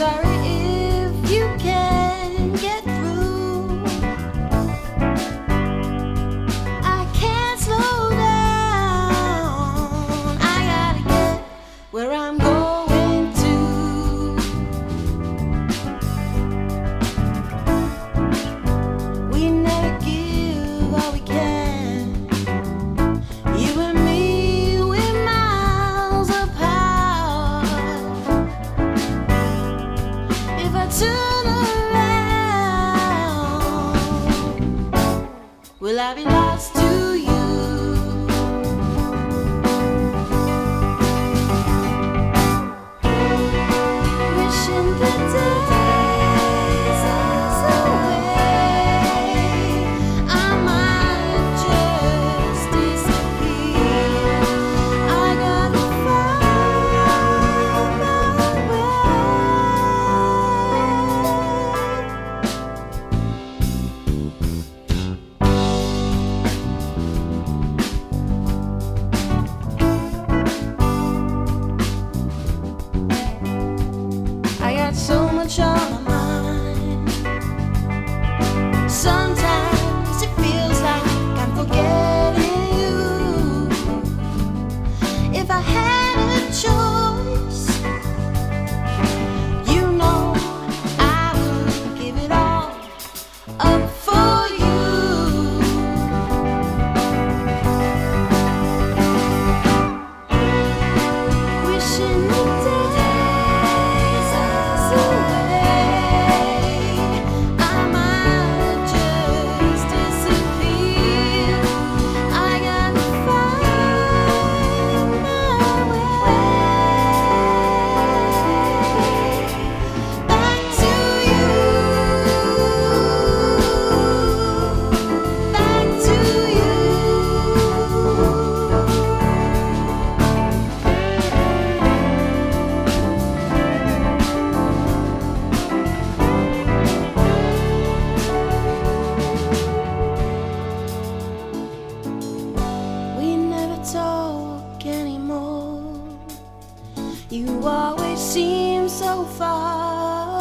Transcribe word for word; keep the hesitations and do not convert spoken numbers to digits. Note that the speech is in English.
sorry if you can't get through. I can't slow down. I gotta get where I'm going to. We never give all we can. You and me, we're miles apart. If I turn around, will I be lost to you? Wishing the days away, I might just disappear. I gotta find my I got so much on my mind. Sometimes it feels like I'm forgetting you. If I had a choice, you know I would give it all up for you. Wishing the days away, I might just disappear. I gotta find my way back to you, back to you. We never talk anymore. You always seem so far